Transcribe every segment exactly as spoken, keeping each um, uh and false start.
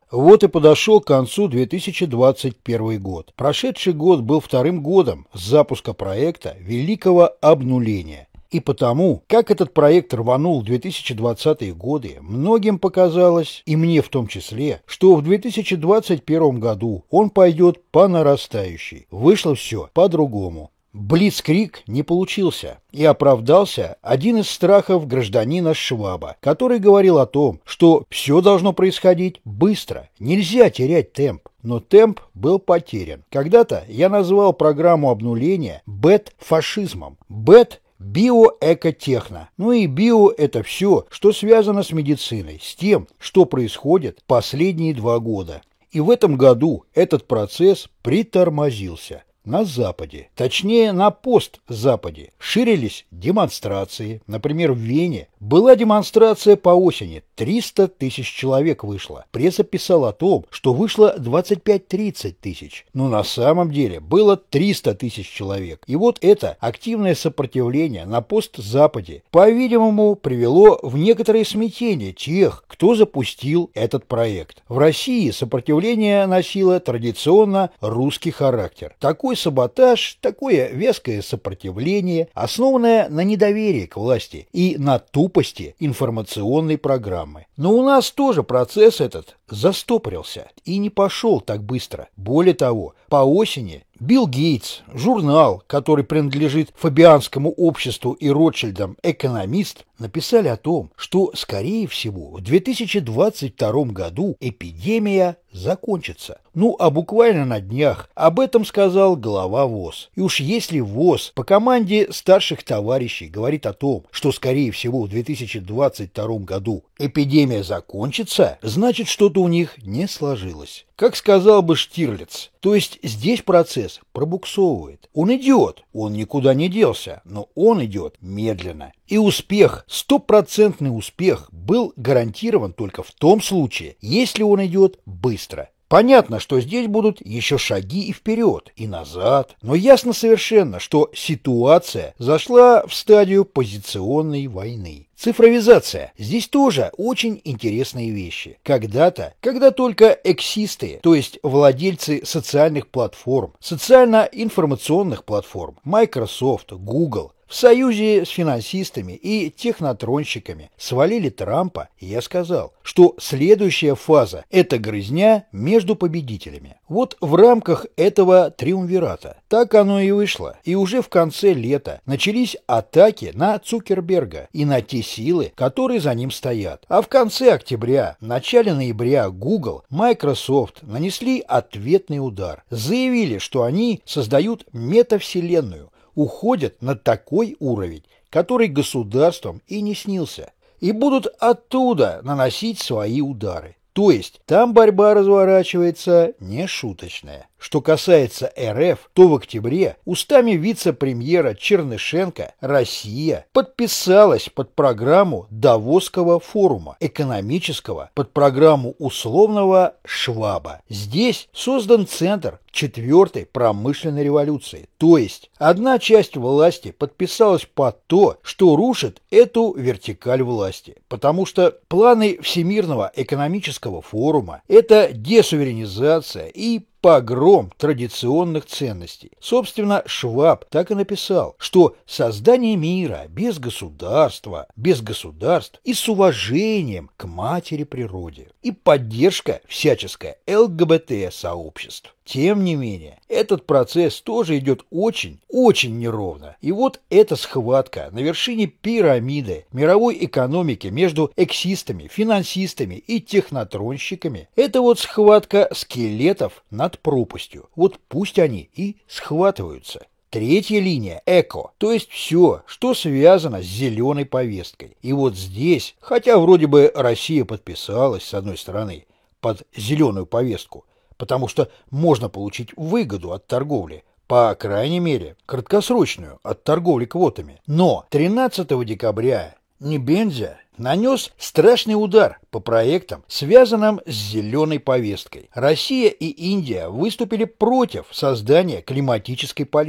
Вот и подошел к концу две тысячи двадцать первый год. Прошедший год был вторым годом с запуска проекта Великого Обнуления. И потому, как этот проект рванул в две тысячи двадцатые годы, многим показалось, и мне в том числе, что в две тысячи двадцать первом году он пойдет по нарастающей. Вышло все по-другому. Блицкриг не получился, и оправдался один из страхов гражданина Шваба, который говорил о том, что все должно происходить быстро, нельзя терять темп. Но темп был потерян. Когда-то я назвал программу обнуления бэт-фашизмом. Бэт – биоэкотехно. Ну и био – это все, что связано с медициной, с тем, что происходит последние два года. И в этом году этот процесс притормозился. На Западе, точнее на постзападе, ширились демонстрации. Например, в Вене была демонстрация по осени, триста тысяч человек вышло. Пресса писала о том, что вышло двадцать пять-тридцать тысяч, но на самом деле было триста тысяч человек. И вот это активное сопротивление на постзападе, по-видимому, привело в некоторое смятение тех, кто запустил этот проект. В России сопротивление носило традиционно русский характер. Такой саботаж, такое веское сопротивление, основанное на недоверии к власти и на тупости информационной программы. Но у нас тоже процесс этот застопорился и не пошел так быстро. Более того, по осени Билл Гейтс, журнал, который принадлежит Фабианскому обществу и Ротшильдам «Экономист», написали о том, что, скорее всего, в две тысячи двадцать втором году эпидемия закончится. Ну, а буквально на днях об этом сказал глава ВОЗ. И уж если ВОЗ по команде старших товарищей говорит о том, что, скорее всего, в две тысячи двадцать втором году эпидемия закончится, значит, что-то у них не сложилось. Как сказал бы Штирлиц, то есть здесь процесс пробуксовывает. Он идет, он никуда не делся, но он идет медленно. И успех, стопроцентный успех, был гарантирован только в том случае, если он идет быстро. Понятно, что здесь будут еще шаги и вперед, и назад, но ясно совершенно, что ситуация зашла в стадию позиционной войны. Цифровизация. Здесь тоже очень интересные вещи. Когда-то, когда только эксисты, то есть владельцы социальных платформ, социально-информационных платформ, Microsoft, Google, в союзе с финансистами и технотронщиками свалили Трампа, я сказал, что следующая фаза – это грызня между победителями. Вот в рамках этого триумвирата так оно и вышло. И уже в конце лета начались атаки на Цукерберга и на те силы, которые за ним стоят. А в конце октября, начале ноября Google, Microsoft нанесли ответный удар. Заявили, что они создают метавселенную, уходят на такой уровень, который государством и не снился, и будут оттуда наносить свои удары. То есть там борьба разворачивается нешуточная. Что касается РФ, то в октябре устами вице-премьера Чернышенко Россия подписалась под программу Давосского форума экономического, под программу условного Шваба. Здесь создан центр четвертой промышленной революции. То есть одна часть власти подписалась под то, что рушит эту вертикаль власти, потому что планы Всемирного экономического форума – это десуверенизация и погром традиционных ценностей. Собственно, Шваб так и написал, что создание мира без государства, без государств и с уважением к матери природе и поддержка всяческая ЛГБТ-сообществ. Тем не менее, этот процесс тоже идет очень, очень неровно. И вот эта схватка на вершине пирамиды мировой экономики между эксистами, финансистами и технотронщиками – это вот схватка скелетов над пропастью. Вот пусть они и схватываются. Третья линия – эко, то есть все, что связано с зеленой повесткой. И вот здесь, хотя вроде бы Россия подписалась, с одной стороны, под зеленую повестку, потому что можно получить выгоду от торговли, по крайней мере, краткосрочную, от торговли квотами. Но тринадцатого декабря Небензя нанес страшный удар по проектам, связанным с зеленой повесткой. Россия и Индия выступили против создания климатической полиции.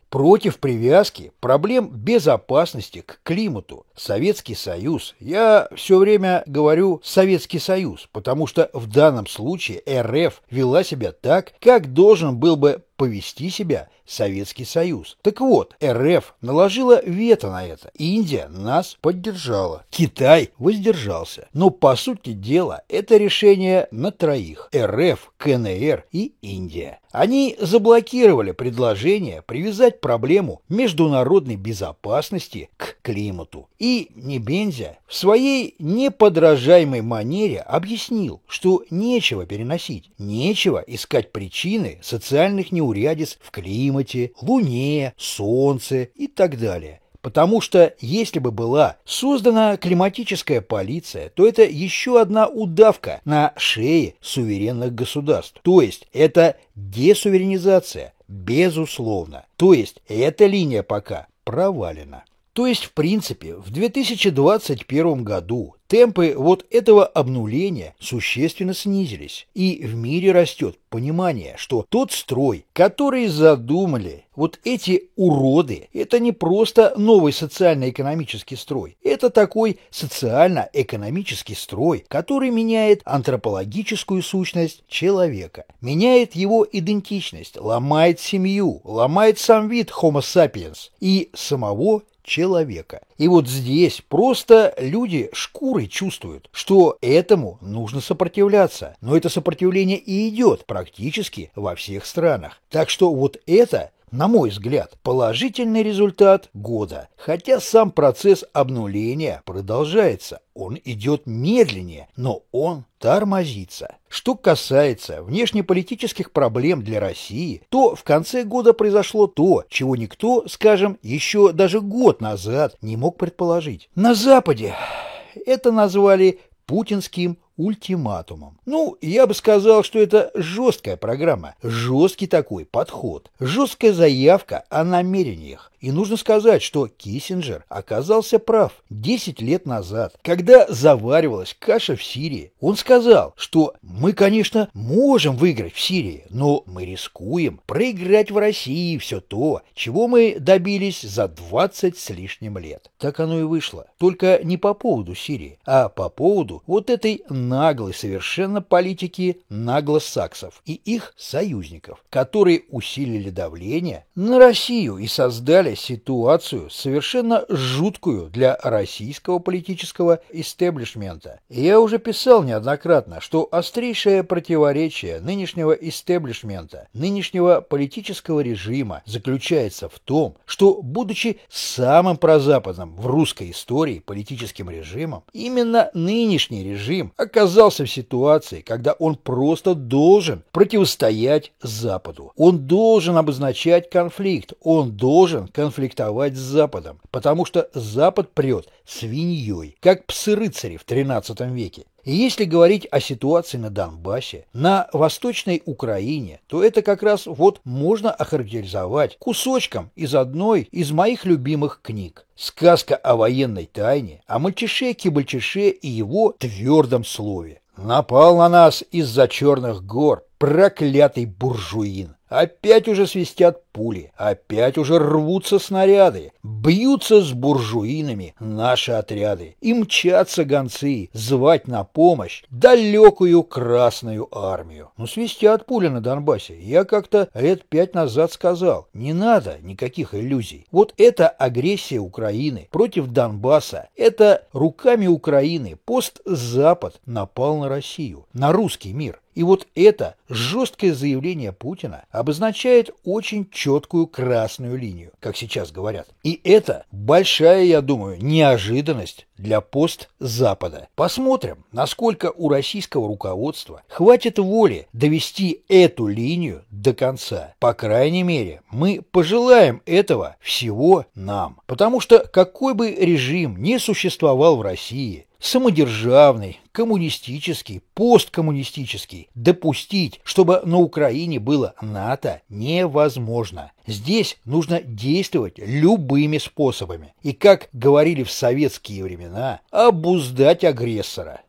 против привязки проблем безопасности к климату. Советский Союз. Я все время говорю Советский Союз, потому что в данном случае эр эф вела себя так, как должен был бы повести себя Советский Союз. Так вот, эр эф наложила вето на это. Индия нас поддержала. Китай воздержался. Но, по сути дела, это решение на троих. эр эф, ка эн эр и Индия. Они заблокировали предложение привязать проблему международной безопасности к климату. И Небензя в своей неподражаемой манере объяснил, что нечего переносить, нечего искать причины социальных неурядиц в климате, Луне, Солнце и так далее. Потому что если бы была создана климатическая полиция, то это еще одна удавка на шее суверенных государств. То есть это десуверенизация, безусловно. То есть эта линия пока провалена. То есть, в принципе, в две тысячи двадцать первом году темпы вот этого обнуления существенно снизились, и в мире растет понимание, что тот строй, который задумали вот эти уроды, это не просто новый социально-экономический строй, это такой социально-экономический строй, который меняет антропологическую сущность человека, меняет его идентичность, ломает семью, ломает сам вид Homo sapiens и самого человека. И вот здесь просто люди шкурой чувствуют, что этому нужно сопротивляться. Но это сопротивление и идет практически во всех странах. Так что вот это, на мой взгляд, положительный результат года. Хотя сам процесс обнуления продолжается. Он идет медленнее, но он тормозится. Что касается внешнеполитических проблем для России, то в конце года произошло то, чего никто, скажем, еще даже год назад не мог предположить. На Западе это назвали путинским ультиматумом. Ну, я бы сказал, что это жесткая программа, жесткий такой подход, жесткая заявка о намерениях. И нужно сказать, что Киссинджер оказался прав. Десять лет назад, когда заваривалась каша в Сирии, он сказал, что мы, конечно, можем выиграть в Сирии, но мы рискуем проиграть в России все то, чего мы добились за двадцать с лишним лет. Так оно и вышло. Только не по поводу Сирии, а по поводу вот этой наглой совершенно политики наглосаксов и их союзников, которые усилили давление на Россию и создали ситуацию совершенно жуткую для российского политического истеблишмента. Я уже писал неоднократно, что острейшее противоречие нынешнего истеблишмента, нынешнего политического режима заключается в том, что, будучи самым прозападным в русской истории политическим режимом, именно нынешний режим оказался в ситуации, когда он просто должен противостоять Западу. Он должен обозначать конфликт, он должен конфликтовать с Западом, потому что Запад прет свиньей, как псы-рыцари в тринадцатом веке. И если говорить о ситуации на Донбассе, на Восточной Украине, то это как раз вот можно охарактеризовать кусочком из одной из моих любимых книг. Сказка о военной тайне, о мальчише-кибальчише и его твердом слове. Напал на нас из-за черных гор проклятый буржуин. Опять уже свистят пули, опять уже рвутся снаряды, бьются с буржуинами наши отряды, и мчатся гонцы звать на помощь далекую Красную армию. Ну, свистят пули на Донбассе. Я как-то лет пять назад сказал, не надо никаких иллюзий. Вот эта агрессия Украины против Донбасса, это руками Украины постзапад напал на Россию, на русский мир. И вот это жесткое заявление Путина обозначает очень четкую красную линию, как сейчас говорят. И это большая, я думаю, неожиданность для постзапада. Посмотрим, насколько у российского руководства хватит воли довести эту линию до конца. По крайней мере, мы пожелаем этого всего нам. Потому что какой бы режим ни существовал в России, самодержавный, коммунистический, посткоммунистический, допустить, чтобы на Украине было НАТО, невозможно. Здесь нужно действовать любыми способами. И, как говорили в советские времена, обуздать агрессора.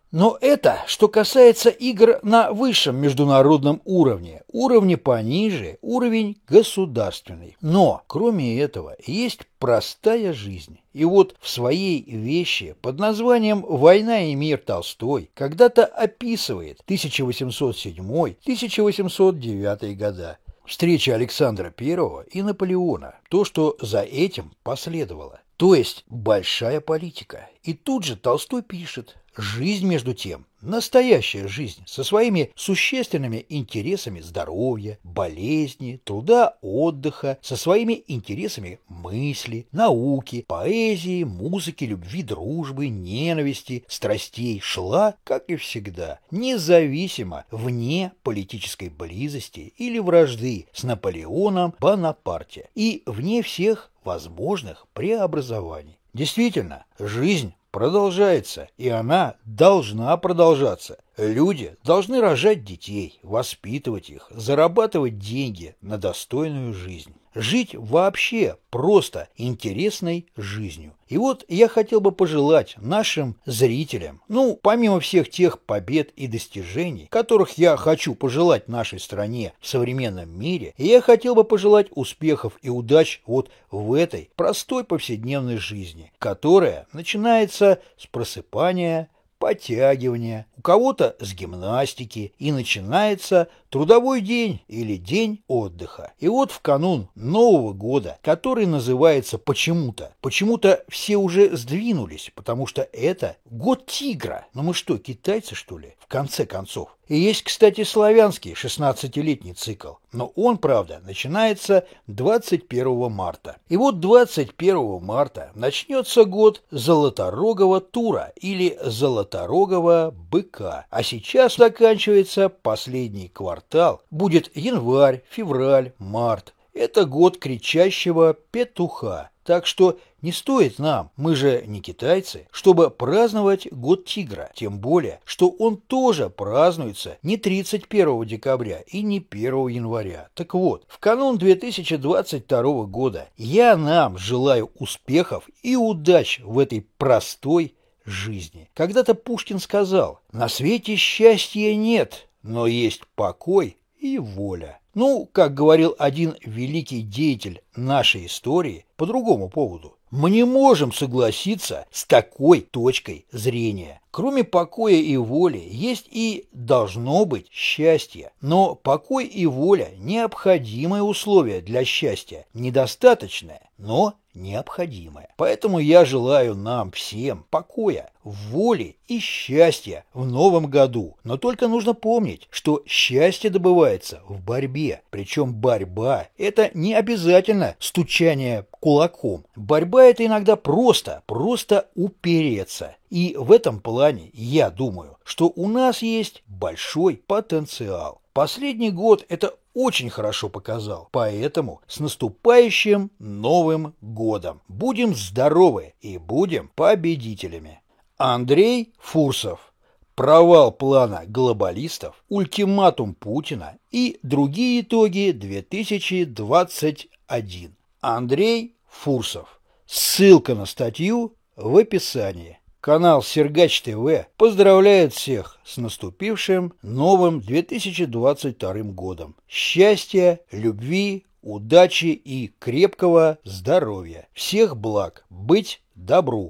Но это, что касается игр на высшем международном уровне. Уровне пониже, уровень государственный. Но, кроме этого, есть простая жизнь. И вот в своей вещи под названием «Война и мир» Толстой когда-то описывает тысяча восемьсот седьмой — тысяча восемьсот девятый года. Встреча Александра Первого и Наполеона. То, что за этим последовало. То есть большая политика. И тут же Толстой пишет: жизнь, между тем, настоящая жизнь, со своими существенными интересами здоровья, болезни, труда, отдыха, со своими интересами мысли, науки, поэзии, музыки, любви, дружбы, ненависти, страстей, шла, как и всегда, независимо, вне политической близости или вражды с Наполеоном Бонапарте и вне всех возможных преобразований. Действительно, жизнь продолжается, и она должна продолжаться. Люди должны рожать детей, воспитывать их, зарабатывать деньги на достойную жизнь. Жить вообще просто интересной жизнью. И вот я хотел бы пожелать нашим зрителям, ну, помимо всех тех побед и достижений, которых я хочу пожелать нашей стране в современном мире, я хотел бы пожелать успехов и удач вот в этой простой повседневной жизни, которая начинается с просыпания, подтягивания, у кого-то с гимнастики, и начинается трудовой день или день отдыха. И вот в канун Нового года, который называется почему-то, почему-то все уже сдвинулись, потому что это год тигра. Ну мы что, китайцы, что ли, в конце концов? И есть, кстати, славянский шестнадцатилетний цикл, но он, правда, начинается двадцать первого марта. И вот двадцать первого марта начнется год Золоторогого тура или Золоторогого быка. А сейчас заканчивается последний квартал, будет январь, февраль, март. Это год кричащего петуха. Так что не стоит нам, мы же не китайцы, чтобы праздновать год тигра. Тем более, что он тоже празднуется не тридцать первого декабря и не первого января. Так вот, в канун две тысячи двадцать второго года я нам желаю успехов и удач в этой простой жизни. Когда-то Пушкин сказал: «На свете счастья нет, но есть покой и воля». Ну, как говорил один великий деятель нашей истории по другому поводу, мы не можем согласиться с такой точкой зрения. Кроме покоя и воли есть и должно быть счастье. Но покой и воля – необходимое условие для счастья, недостаточное, но необходимое. Поэтому я желаю нам всем покоя, воли и счастья в новом году. Но только нужно помнить, что счастье добывается в борьбе. Причем борьба – это не обязательно стучание кулаком. Борьба – это иногда просто, просто упереться. И в этом плане я думаю, что у нас есть большой потенциал. Последний год это очень хорошо показал. Поэтому с наступающим Новым годом! Будем здоровы и будем победителями. Андрей Фурсов. Провал плана глобалистов, ультиматум Путина и другие итоги две тысячи двадцать один. Андрей Фурсов. Ссылка на статью в описании. Канал Сергач ТВ поздравляет всех с наступившим новым две тысячи двадцать вторым годом. Счастья, любви, удачи и крепкого здоровья. Всех благ. Быть добру.